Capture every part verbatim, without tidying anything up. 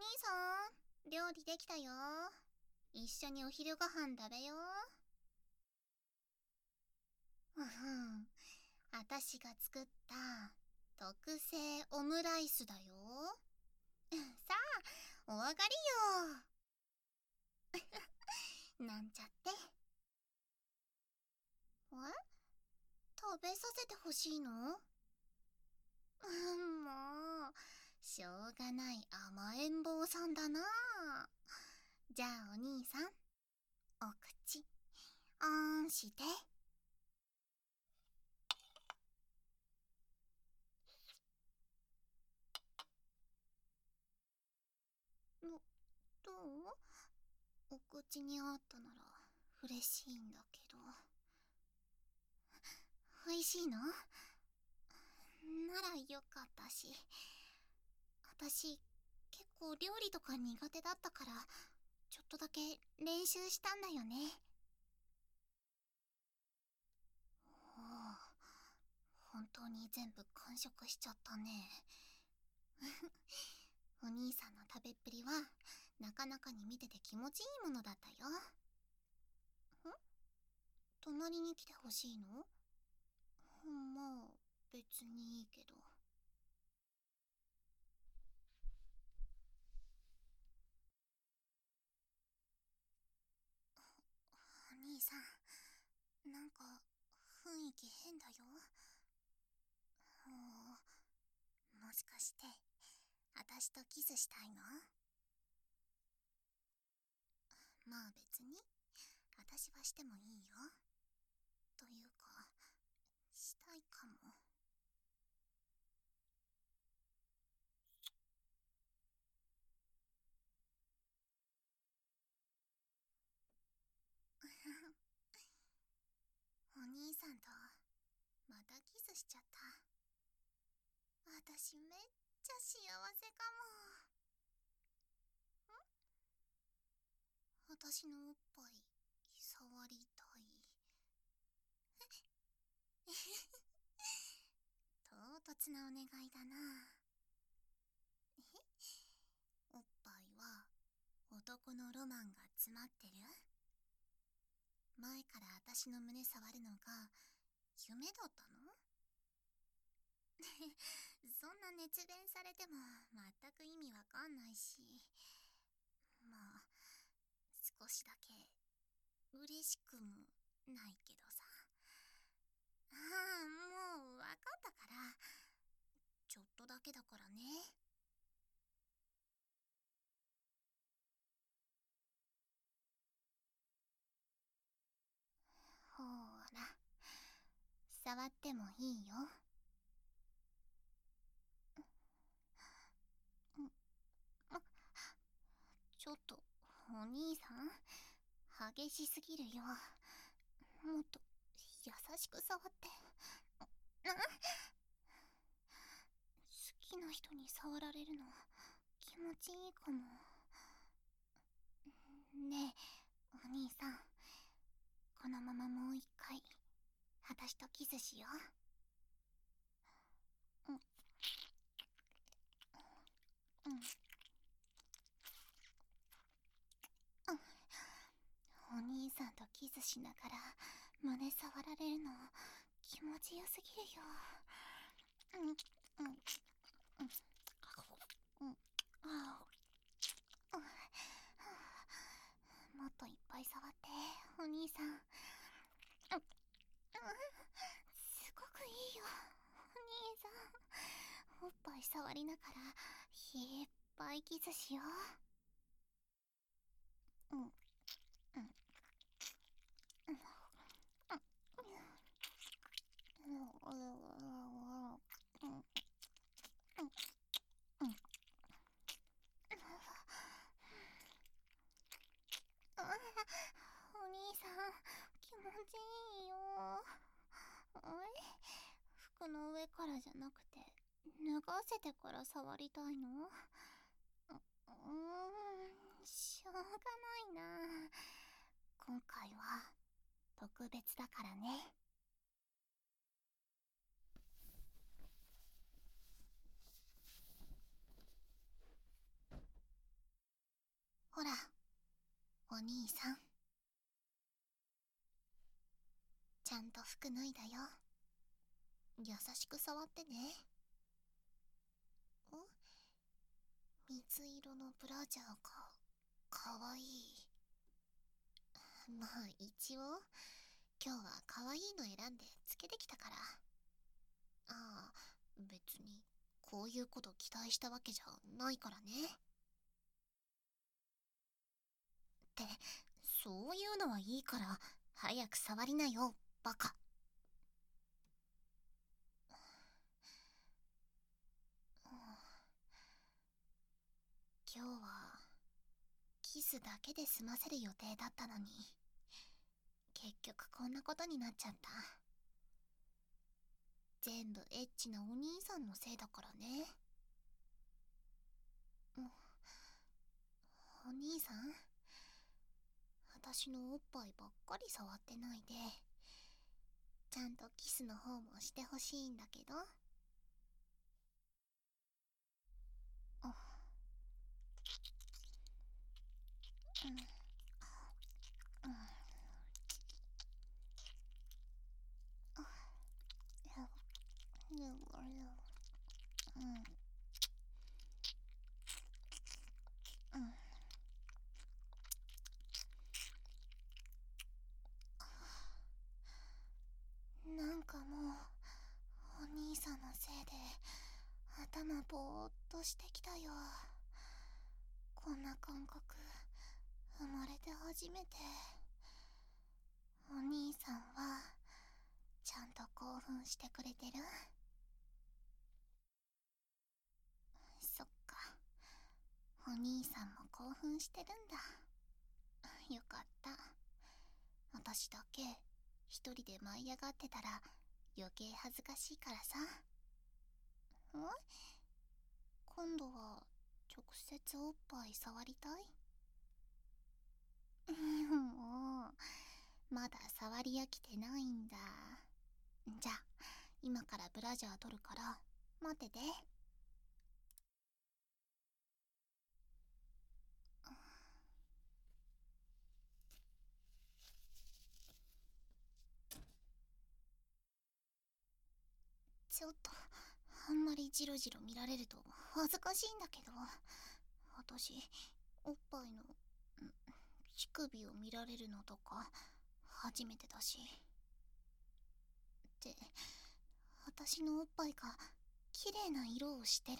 さん、料理できたよ。一緒にお昼ご飯食べよう。うふん。あたしが作った特製オムライスだよ。さあ、お上がりよ。なんちゃって。え？食べさせてほしいの？うん、もう、しょうがない甘えん坊さんだな。じゃあお兄さん、お口、あんして。ど、どう？お口にあったなら嬉しいんだけど。美味しいの？ならよかったし。私、結構料理とか苦手だったから、ちょっとだけ練習したんだよね。おお、本当に全部完食しちゃったね。お兄さんの食べっぷりは、なかなかに見てて気持ちいいものだったよ。ん？隣に来てほしいの？まあ、別にいいけど。お兄さん、なんか雰囲気変だよ。お、もしかして私とキスしたいの？まあ別に私はしてもいいよ。というか、したいかも。お兄さんとまたキスしちゃった。私めっちゃ幸せかも。私のおっぱい触りたい？唐突なお願いだな。え？おっぱいは男のロマンが詰まってる？前から私の胸触るのが夢だったの？そんな熱弁されても全く意味わかんないし、まあ少しだけ嬉しくもないけどさ。ああ、もうわかったから、ちょっとだけだからね。ほーら、触ってもいいよ。ん、あ、ちょっとお兄さん、激しすぎるよ。もっと優しく触って。あ、好きな人に触られるの気持ちいいかも。ねえお兄さん、このままもう一回私とキスしよう。うん、うん、うん。お兄さんとキスしながら胸触られるの気持ちよすぎるよ。うん、うん、うん、うん、ああ、もっといっぱい触ってお兄さん。うん、うん、すごくいいよお兄さん。おっぱい触りながらいっぱいキスしよう。うん、うん、うん、うん、うん、うん、あ、お兄さん、気持ちいいよ。え？服の上からじゃなくて、脱がせてから触りたいの？う、うーん、しょうがないな。今回は特別だからね。 ほら、お兄さん。ちゃんと服脱いだよ。優しく触ってね。ん？水色のブラジャーか。かわいい。まあ一応、今日はかわいいの選んでつけてきたから。ああ、別に、こういうこと期待したわけじゃないからね。って、そういうのはいいから、早く触りなよ、バカ。今日は、キスだけで済ませる予定だったのに、結局こんなことになっちゃった。全部エッチなお兄さんのせいだからね。お兄さん、私のおっぱいばっかり触ってないで、ちゃんとキスの方もしてほしいんだけど。あ、うん、うん、あ、うん、うん、なんかもう、お兄さんのせいで、頭ぼーっとしてきたよ。こんな感覚、生まれて初めて。お兄さんは、ちゃんと興奮してくれてる？そっか。お兄さんも興奮してるんだ。よかった。私だけ一人で舞い上がってたら余計恥ずかしいからさ。ん？今度は直接おっぱい触りたい？もう、まだ触り飽きてないんだ。じゃあ、今からブラジャー取るから待ってて。ちょっと、あんまりジロジロ見られると恥ずかしいんだけど、私、おっぱいの、乳首を見られるのとか、初めてだし。で、私のおっぱいが、綺麗な色をしてる？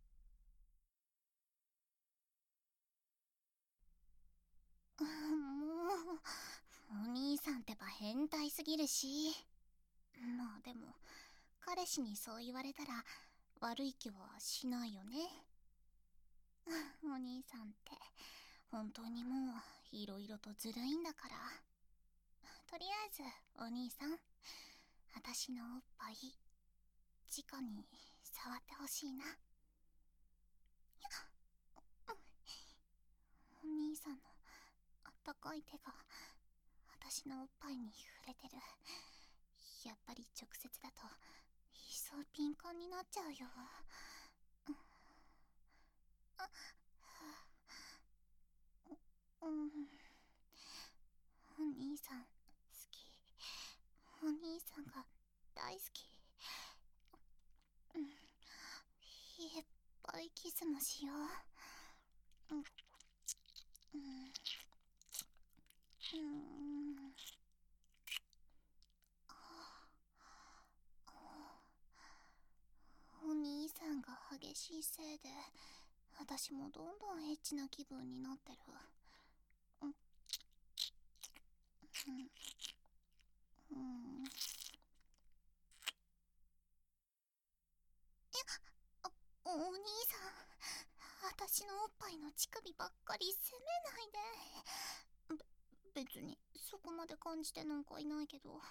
もう、お兄さんってば変態すぎるし。まあでも、彼氏にそう言われたら、悪い気はしないよね。お兄さんって、本当にもう、いろいろとずるいんだから。とりあえず、お兄さん、私のおっぱい、直に触ってほしいな。お兄さんのあったかい手が私のおっぱいに触れてる。やっぱり直接だと一層敏感になっちゃうよ。あ、うん、お兄さん好き。お兄さんが大好き。うん、いっぱいキスもしよう。うん、うんうん、お兄さんが激しいせいで私もどんどんエッチな気分になってる。うん、うん、うん、お兄さん、私のおっぱいの乳首ばっかり責めないで。べ、別にそこまで感じてなんかいないけど。お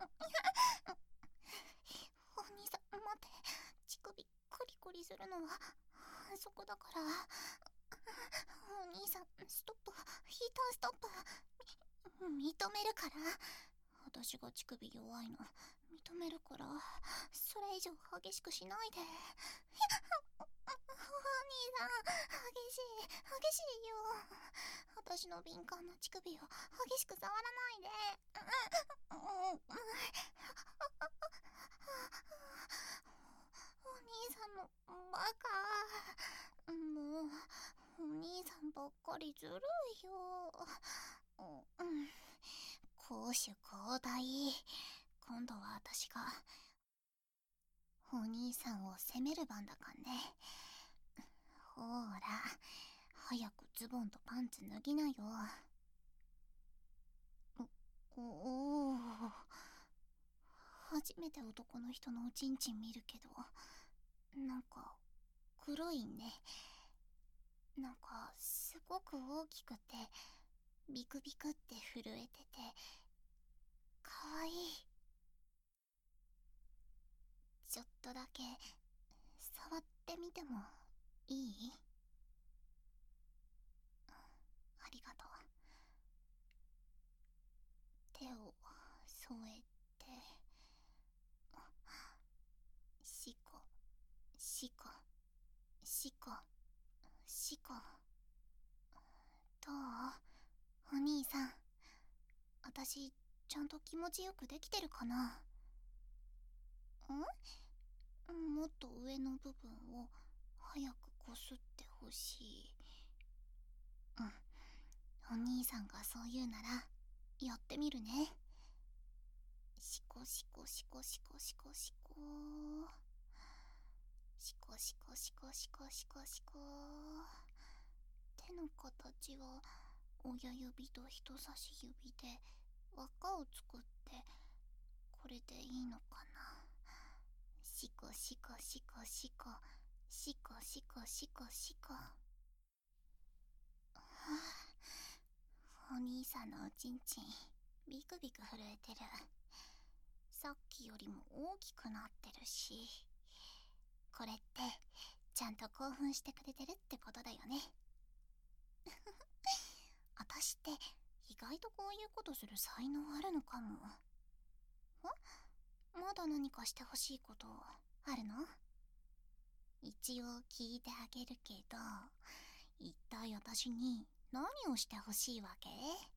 兄さん、待って。乳首コリコリするのはそこだから。お兄さん、ストップ。ヒーターストップ。認めるから。私が乳首弱いの認めるから、それ以上激しくしないで。お兄さん、激しい激しいよ。 私の敏感な乳首を激しく触らないで。うんうんうん。お兄さんのバカ。もうお兄さんばっかりずるいよ。うん、攻守交代。今度は私がお兄さんを責める番だかんね。ほーら、早くズボンとパンツ脱ぎなよ。おおお、初めて男の人のおちんちん見るけど、なんか黒いね。なんかすごく大きくてビクビクって震えててかわいい。ちょっとだけ触ってみてもいい？ありがとう。手を添えて、しこしこしこしこ。どう？お兄さん、私ちゃんと気持ちよくできてるかな？ん？もっと上の部分を早くこすってほしい。うん、お兄さんがそう言うならやってみるね。しこしこしこしこしこしこしこしこしこしこしこしこ。手の形は親指と人差し指で輪っかを作って、これでいいのかな。しこしこしこしこしこしこしこしこ。はあ、お兄さんのおちんちんビクビク震えてる。さっきよりも大きくなってるし、これってちゃんと興奮してくれてるってことだよね。私って意外とこういうことする才能あるのかも。まだ何かしてほしいことあるの？一応聞いてあげるけど、一体私に何をしてほしいわけ？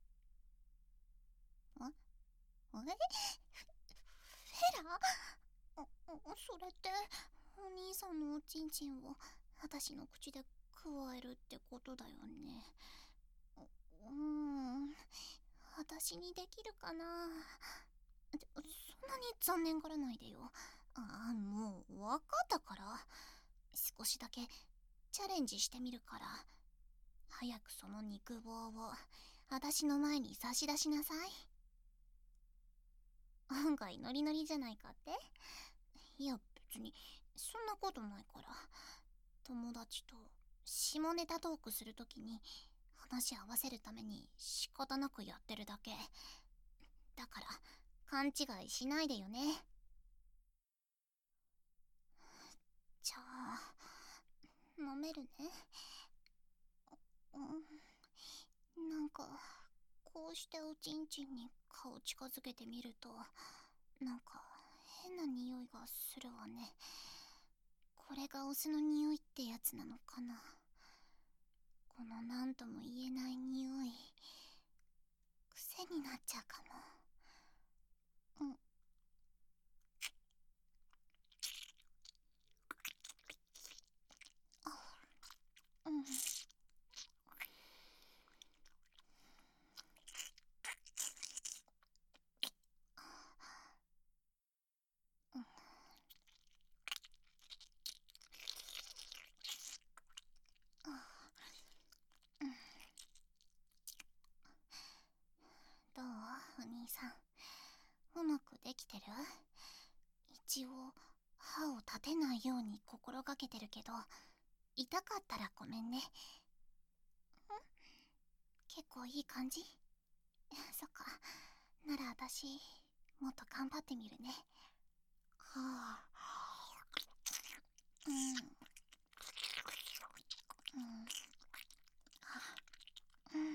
あ？え？フェラ？それってお兄さんのおちんちんを私の口でくわえるってことだよね。うーん、私にできるかな。そんなに残念がらないでよ。ああ、もう分かったから。少しだけチャレンジしてみるから、早くその肉棒を私の前に差し出しなさい。案外ノリノリじゃないかって？いや別にそんなことないから。友達と下ネタトークするときに話合わせるために仕方なくやってるだけだから、勘違いしないでよね。じゃあ飲めるね。うん、なんかこうしておちんちんに顔近づけてみるとなんか変な匂いがするわね。これがオスの匂いってやつなのかな。この何とも言えない匂い、癖になっちゃうかも。うん。うん。どう？お兄さん、うまくできてる？一応歯を立てないように心がけてるけど、痛かったらごめんね。ん？結構いい感じ？そっか、なら私もっと頑張ってみるね。はあ。うん。うん。あ、うん。うん。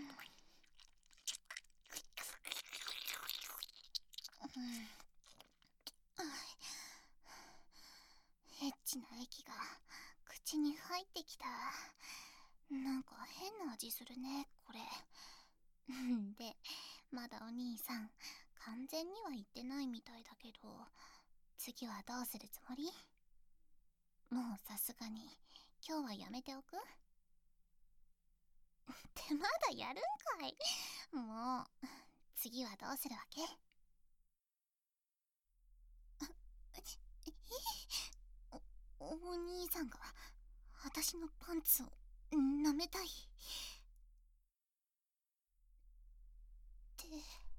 エッチな液が口に入ってきた。なんか変な味するね、これ。 で、まだお兄さん完全には言ってないみたいだけど、次はどうするつもり？もうさすがに今日はやめておく？ってまだやるんかい。もう次はどうするわけ？お、お兄さんが私のパンツを舐めたいって。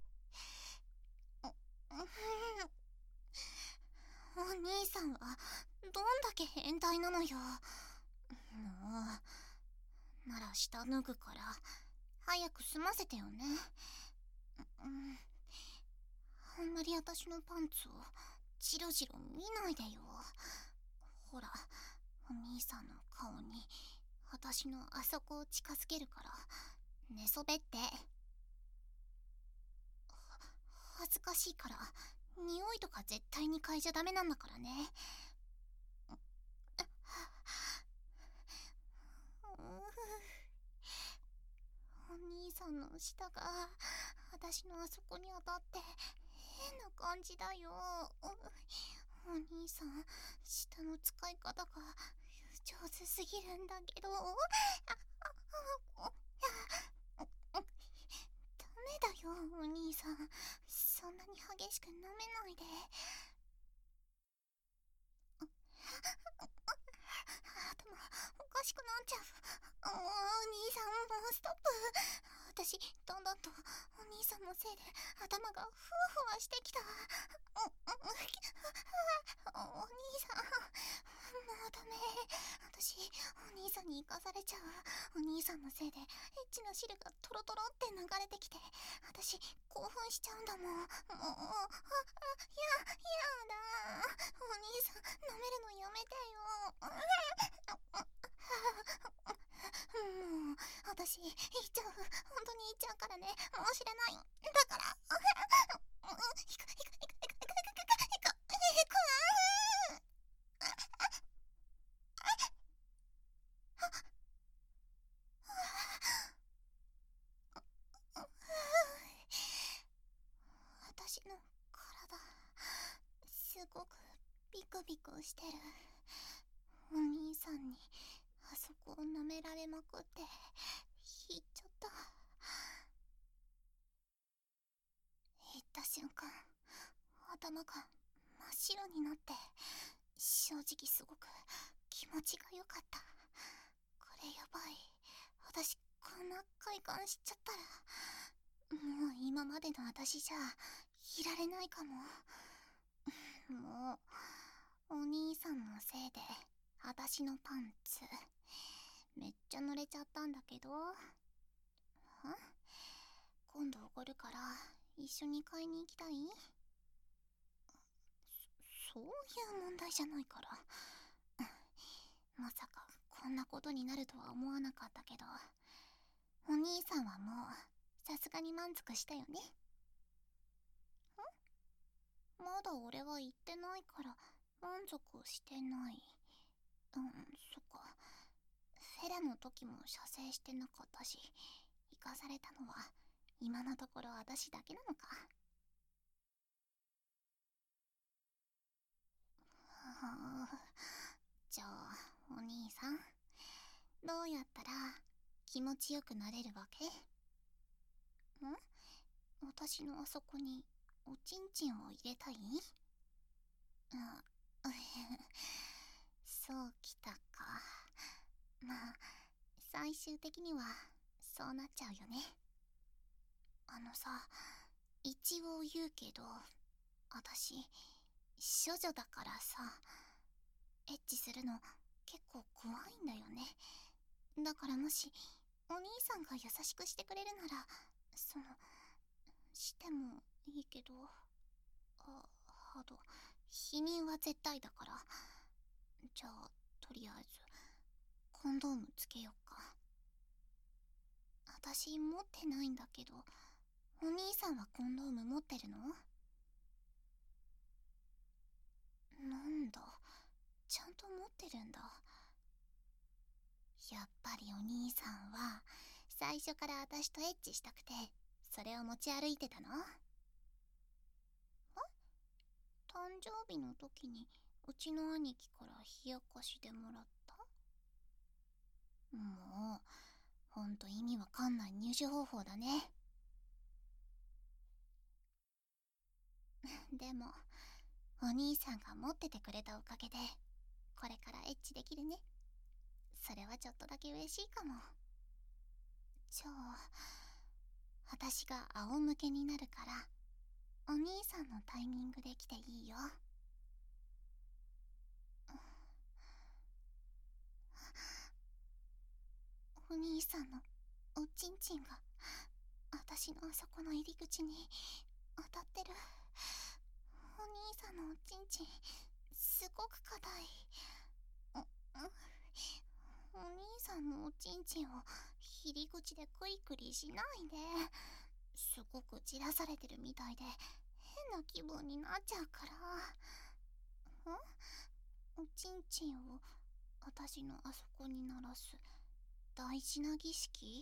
お兄さんはどんだけ変態なのよ。もうなら下脱ぐから早く済ませてよね。うん、あんまり私のパンツをジロジロ見ないでよ。ほら、お兄さんの顔に私のあそこを近づけるから寝そべって。恥ずかしいから匂いとか絶対に嗅いじゃダメなんだからね。お兄さんの舌が私のあそこに当たって変な感じだよ。お兄さん、舌の使い方が上手すぎるんだけど。ダメだよお兄さん、そんなに激しく舐めないで。頭おかしくなっちゃう。お兄さん、もうストップ。私だんだんとお兄さんのせいで頭がふわふわしてきた。おお兄さん、もうダメ。私お兄さんに生かされちゃう。お兄さんのせいでエッチな汁がトロトロって流れてきて、私興奮しちゃうんだもん。もう、あ、や、やだ。お兄さん舐めるのやめてよ。もう私言っちゃう。本当に言っちゃうからね。もう知らない。だから、ひくひくひくひくひくひくひくひくひく。私の体すごくビクビクしてる。お兄さんにあそこを舐められまくって引いちゃった。引った瞬間、頭が真っ白になって、正直すごく気持ちが良かった。これやばい。私こんな快感しちゃったら、もう今までの私じゃいられないかも。もうお兄さんのせいで私のパンツめっちゃ濡れちゃったんだけど。ん？今度おごるから一緒に買いに行きたい？そ、そういう問題じゃないから。まさかこんなことになるとは思わなかったけど、お兄さんはもうさすがに満足したよね。ん？まだ俺は言ってないから満足してない。うん、そっか。フェラの時も射精してなかったし、生かされたのは今のところ私だけなのか。はあ、じゃあお兄さん、どうやったら気持ちよくなれるわけ？ん？私のあそこにおちんちんを入れたい？あ、そうきたか。まあ最終的にはそうなっちゃうよね。あのさ、一応言うけど、私処女だからさ、エッチするの結構怖いんだよね。だからもしお兄さんが優しくしてくれるなら、そのしてもいいけど、あ、あと否認は絶対だから。じゃあとりあえずコンドームつけよっか。私持ってないんだけど、お兄さんはコンドーム持ってるの？なんだ、ちゃんと持ってるんだ。やっぱりお兄さんは最最初から私とエッチしたくて、それを持ち歩いてたの？誕生日の時にうちの兄貴から冷やかしでもらった？もうほんと意味わかんない入手方法だね。でもお兄さんが持っててくれたおかげでこれからエッチできるね。それはちょっとだけ嬉しいかも。じゃあ私が仰向けになるからお兄さんのタイミングで来ていいよ。お兄さんのおちんちんが私のあそこの入り口に当たってる。お兄さんのおちんちんすごく硬い。お、お兄さんのおちんちんを入り口でクイクリしないで。すごくじらされてるみたいで変な気分になっちゃうから。ん？おちんちんを私のあそこに鳴らす大事な儀式？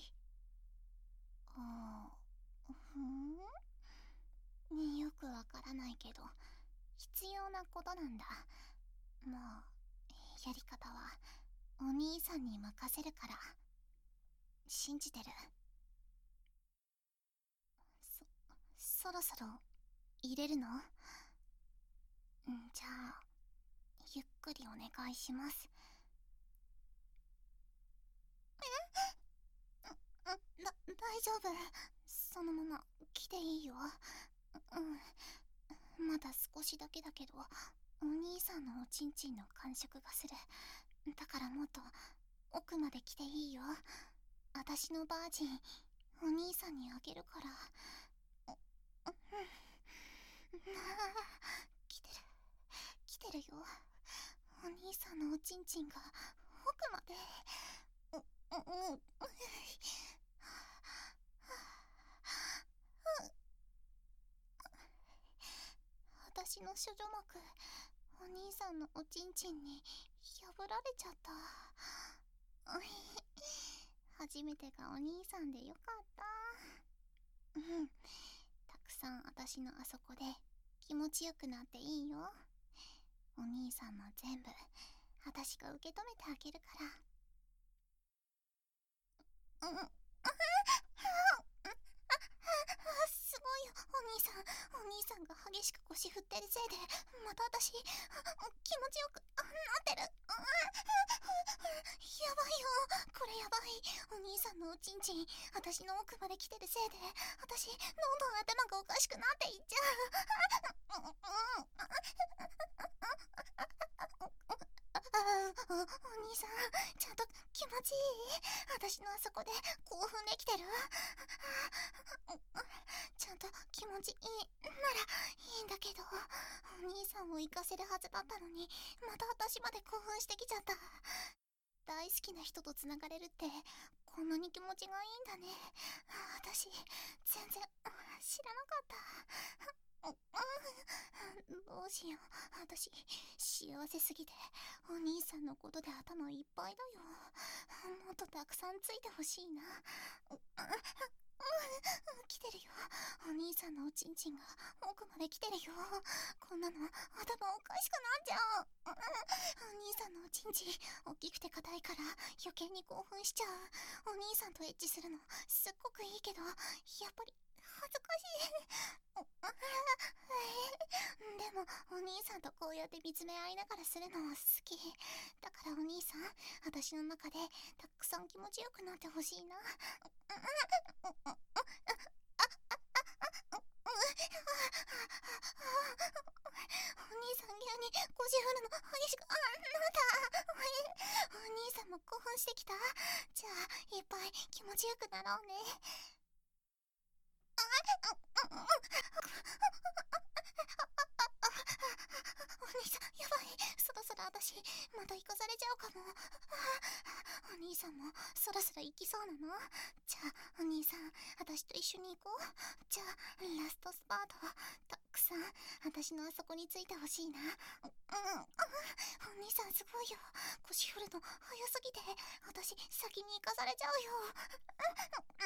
ああ、ふん？よくわからないけど必要なことなんだ。まあやり方はお兄さんに任せるから信じてる。そそろそろ入れるの？んじゃあゆっくりお願いします。え？だ大丈夫、そのまま来ていいよ。うんまだ少しだけだけどお兄さんのおちんちんの感触がする。だからもっと奥まで来ていいよ。私のバージンお兄さんにあげるから。うん来てる来てるよ。お兄さんのおちんちんが奥まで。ううう私の処女膜お兄さんのおちんちんに破られちゃった。初めてがお兄さんでよかった。うんたくさん私のあそこで気持ちよくなっていいよ。お兄さんの全部私が受け止めてあげるから。うんすごいよお兄さん。お兄さんが激しく腰振ってるせいでまた私気持ちよくなってる。やばいよこれやばい。お兄さんのおちんちん私の奥まで来てるせいで私どんどん頭がおかしくなっていっちゃう。お兄さんちゃんと気持ちいい？私のあそこで興奮できてる？ちゃんと気持ちいいならいいんだけどお兄さんを行かせるはずだったのにまた私まで興奮してきちゃった。大好きな人とつながれるってこんなに気持ちがいいんだね。私全然知らなかった。どうしよう私幸せすぎてお兄さんのことで頭いっぱいだよ。もっとたくさんついてほしいな。来てるよお兄さんのおちんちんが奥まで来てるよ。こんなの頭おかしくなっちゃう。お兄さんのおちんちん大きくて硬いから余計に興奮しちゃう。お兄さんとエッチするのすっごくいいけどやっぱり恥ずかしい。でもお兄さんとこうやって見つめ合いながらするの好きだからお兄さん私の中でたくさん気持ちよくなってほしいな。お兄さん急に腰振るの激しくあなったお兄さんも興奮してきた？じゃあいっぱい気持ちよくなろうね。お兄さんやばいそろそろ私また行かされちゃうかも。お兄さんもそろそろ行きそうなの？じゃあお兄さん私と一緒に行こう。じゃあラストスパートたくさん私のあそこについてほしいな。うんお兄さんすごいよ腰振るの早すぎて私先に行かされちゃうよ。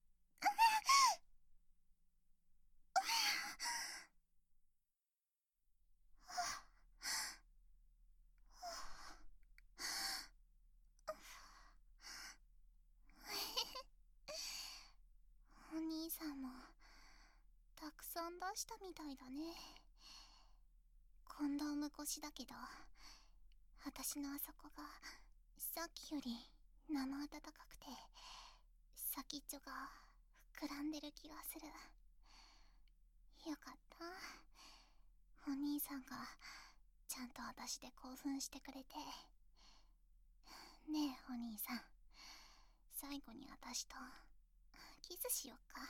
お兄さんもたくさん出したみたいだね。コンドーム越しだけど、私のあそこがさっきより生温かくて、先っちょが膨らんでる気がする。よかった。お兄さんがちゃんと私で興奮してくれて。ねえお兄さん、最後に私とキスしよっか。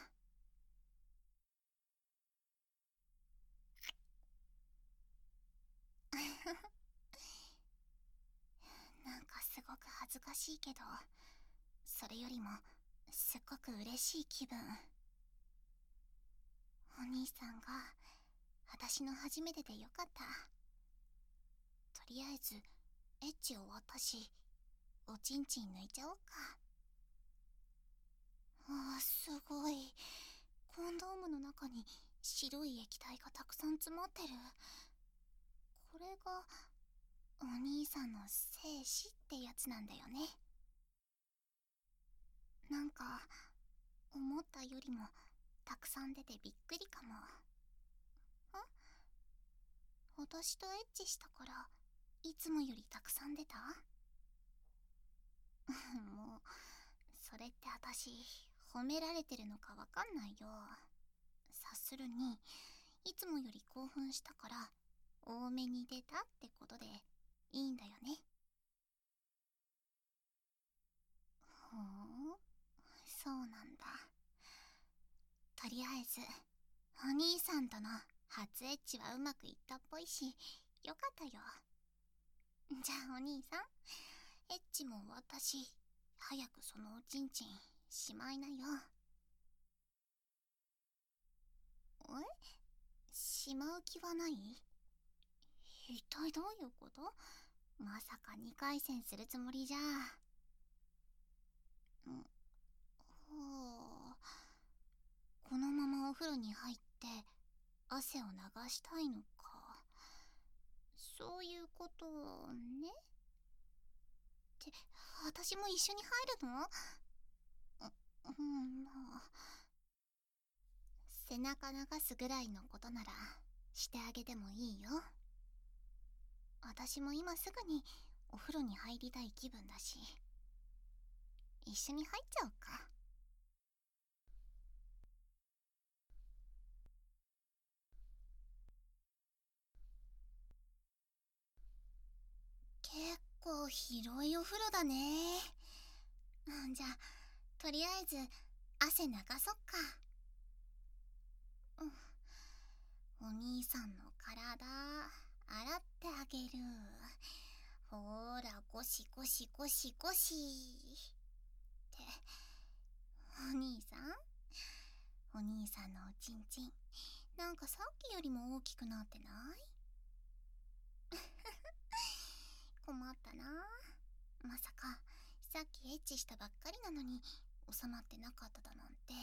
なんかすごく恥ずかしいけど、それよりもすっごく嬉しい気分。お兄さんが私の初めてでよかった。とりあえずエッチ終わったし、おちんちん抜いちゃおうか。ああ、すごい。コンドームの中に白い液体がたくさん詰まってる。これがお兄さんの精子ってやつなんだよね。なんか思ったよりもたくさん出てびっくりかも。ん？私とエッチしたからいつもよりたくさん出た？もうそれって私褒められてるのかわかんないよ。察するにいつもより興奮したから多めに出たってことでいいんだよね。ほう、そうなんだ。とりあえずお兄さんとの初エッチはうまくいったっぽいし、よかったよ。じゃあお兄さん、エッチも私、早くそのおちんちんしまいなよ。え？しまう気はない？一体どういうこと？まさかにかい戦するつもりじゃ。ん、ほう、このままお風呂に入って汗を流したいのか。そういうことね。って、私も一緒に入るの？う、うん、まあ、背中流すぐらいのことならしてあげてもいいよ。私も今すぐにお風呂に入りたい気分だし、一緒に入っちゃおうか。結構広いお風呂だね。うん、じゃあとりあえず汗流そっか。うん、お兄さんの体洗ってあげる。ほーら、ゴシゴシゴシゴシって。お兄さん、お兄さんのおちんちんなんかさっきよりも大きくなってない？困ったな。まさかさっきエッチしたばっかりなのに収まってなかっただなんて。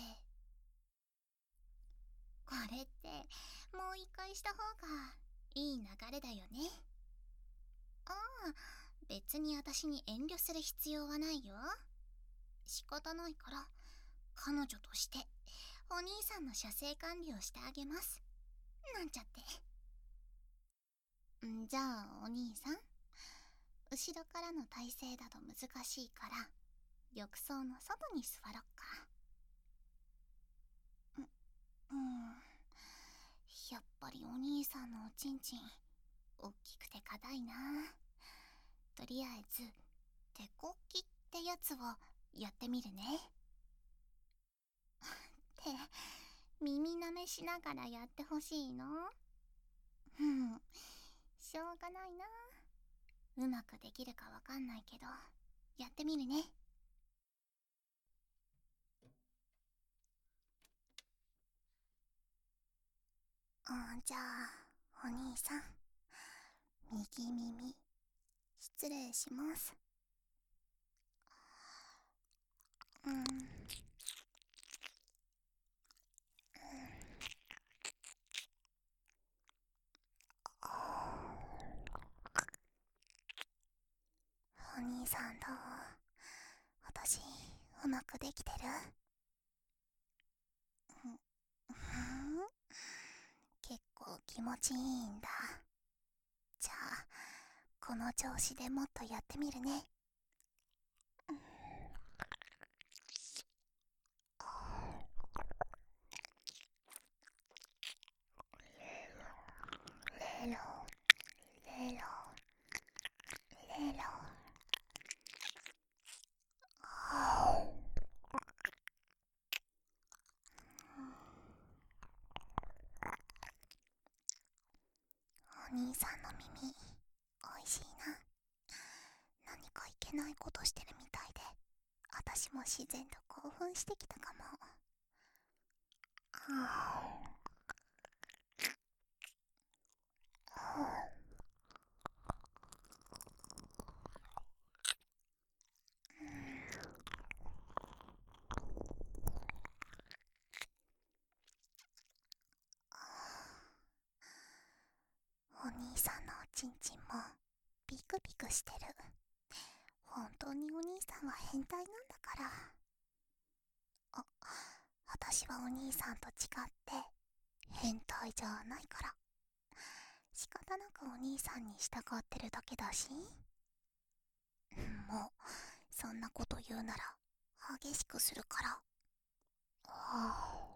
これってもう一回した方がいい流れだよね。ああ、別に私に遠慮する必要はないよ。仕方ないから彼女としてお兄さんの射精管理をしてあげますなんちゃって。んじゃあお兄さん、後ろからの体勢だと難しいから浴槽の外に座ろっか。う、うんやっぱりお兄さんのおちんちんおっきくて硬いな。とりあえず手こきってやつをやってみるね。 耳舐めしながらやってほしいの？うん、しょうがないな。うまくできるかわかんないけど、やってみるね。あ、じゃあ、お兄さん、右耳、失礼します。うん。お兄さんどう？私、うまくできてる？うん、結構気持ちいいんだ。じゃあ、この調子でもっとやってみるね。レロ、レロ、レロ。お兄さんの耳、おいしいな。何かいけないことしてるみたいで、私も自然と興奮してきたかも。お兄さんのおちんちんもピクピクしてる。本当にお兄さんは変態なんだから。あ、私はお兄さんと違って変態じゃないから、仕方なくお兄さんに従ってるだけだし。もうそんなこと言うなら激しくするから。はあ、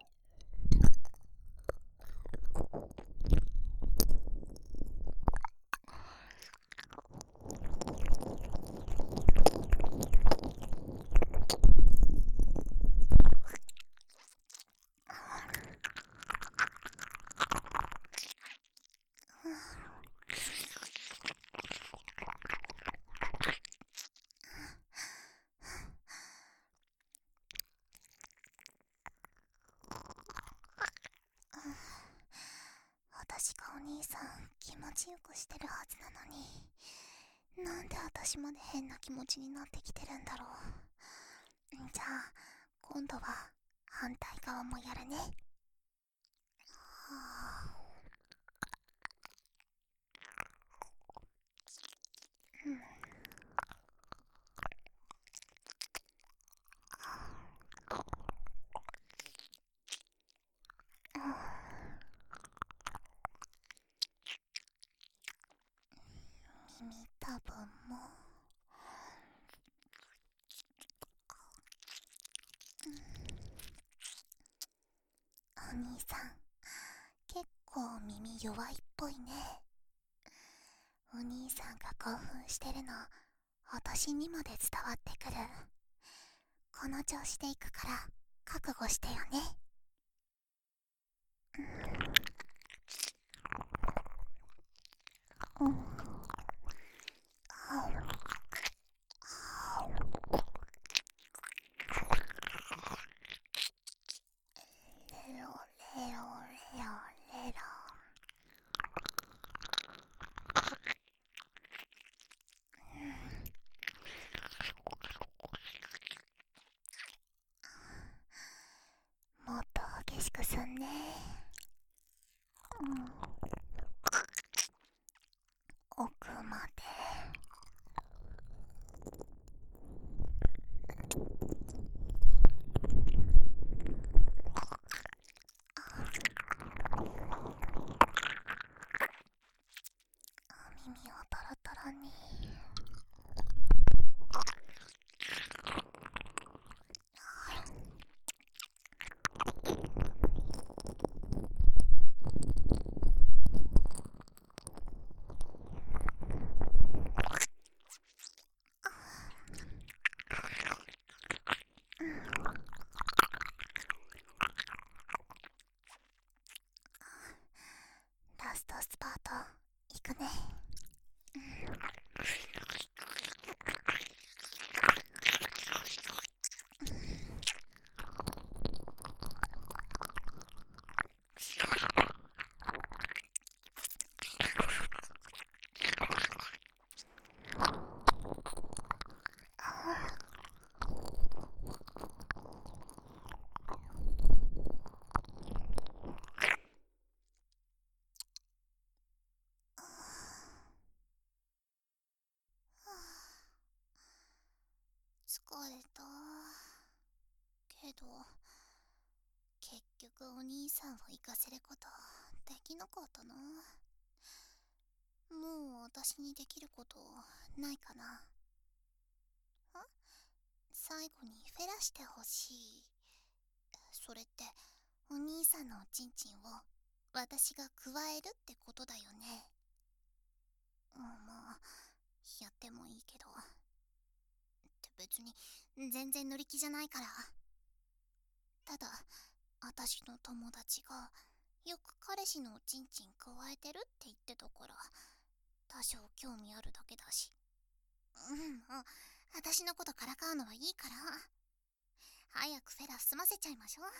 私がお兄さん気持ちよくしてるはずなのに、なんで私まで変な気持ちになってきてるんだろう。じゃあ今度は反対側もやるね。はあ、うん、耳たぶんも、お兄さん結構耳弱いっぽいね。お兄さんが興奮してるの私にまで伝わってくる。この調子でいくから覚悟してよね。うん、うん、レロレロレロレロ。もっと激しくすんね。うん、奥まで。 ど、結局お兄さんを行かせることできなかったな。もう私にできることないかな。あ、最後にフェラしてほしい。それってお兄さんのおちんちんを私が加えるってことだよね。まあやってもいいけど、って別に全然乗り気じゃないから。ただ私の友達がよく彼氏のおちんちん加えてるって言ってたから多少興味あるだけだし。うん、もう私のことからかうのはいいから、早くフェラ済ませちゃいましょう。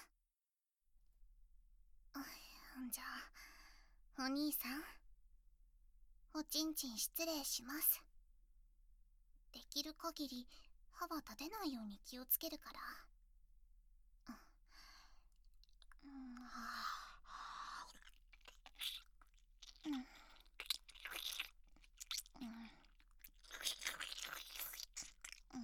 じゃあお兄さん、おちんちん失礼します。できる限り歯は立てないように気をつけるから。うん、うん、うん、うん。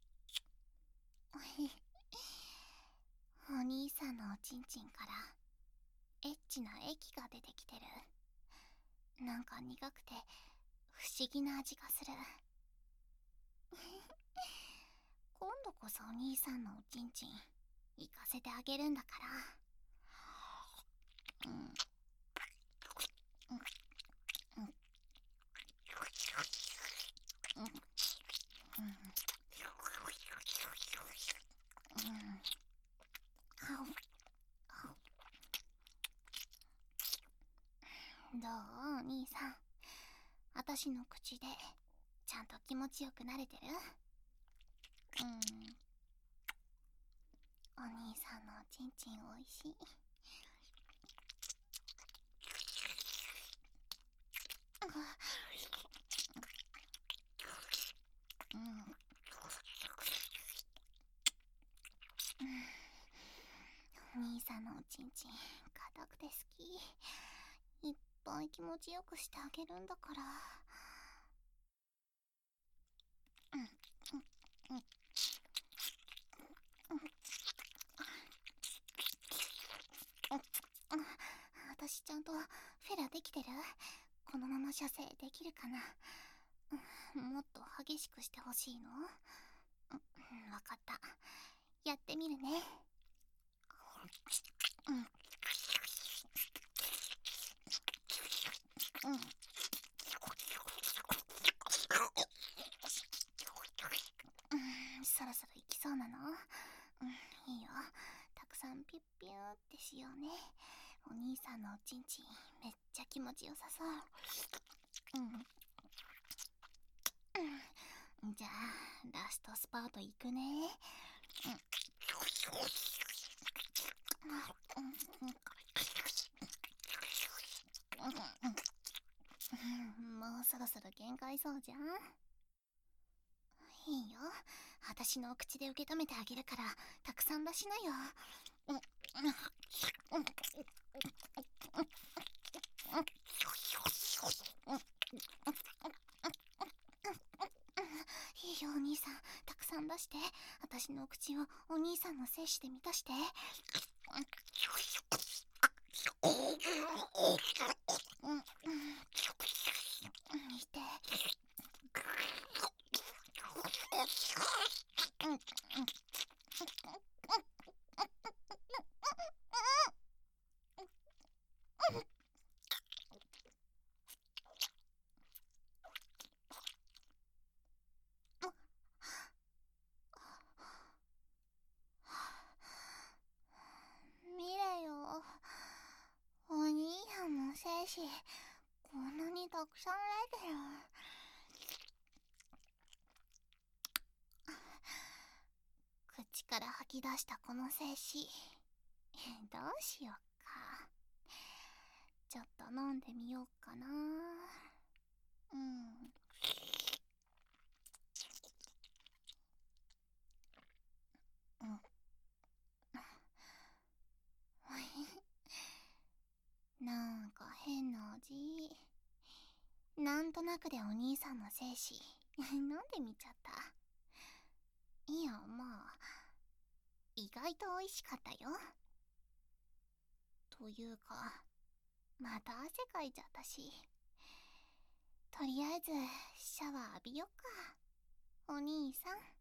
お兄さんのおちんちんからエッチな液が出てきてる。なんか苦くて不思議な味がする。今度こそお兄さんのおちんちん行かせてあげるんだから。うん、うん、うん、うん、うん、うん、どうお兄さん、私の口でちゃんと気持ちよくなれてる？うん、お兄さんのおちんちんおいしい。うん、うん、お兄さんのおちんちん硬くて好き。いっぱい気持ちよくしてあげるんだから。うん、うん、うん、うん、私ちゃんとフェラできてる？このまま射精できるかな？もっと激しくしてほしいの？うん、わかった。やってみるね。うん、うん、うん、そろそろ行きそうなの？うん、いいよ。たくさんピュッピューってしようね。お兄さんのおちんちんめっちゃ気持ちよさそう。うん、うん、じゃあラストスパートいくね。うん、うん、うん、もうそろそろ限界そうじゃん。いいよ、私のお口で受け止めてあげるからたくさん出しなよ。うん、うん、うん、うん、いいよお兄さん、たくさん出して。私のお口をお兄さんの精子で満たして。うん、うん、うん、見て。うん、うん、見れよ、お兄さんの精子こんなにたくさん出てる。口から吐き出したこの精子どうしよっか。ちょっと飲んでみようかな。うん、うん、なんか変な味。なんとなくでお兄さんの精子飲んでみちゃった。いや、まあ意外外と美味しかったよ。というか、また汗かいちゃったし、とりあえずシャワー浴びよっか、お兄さん。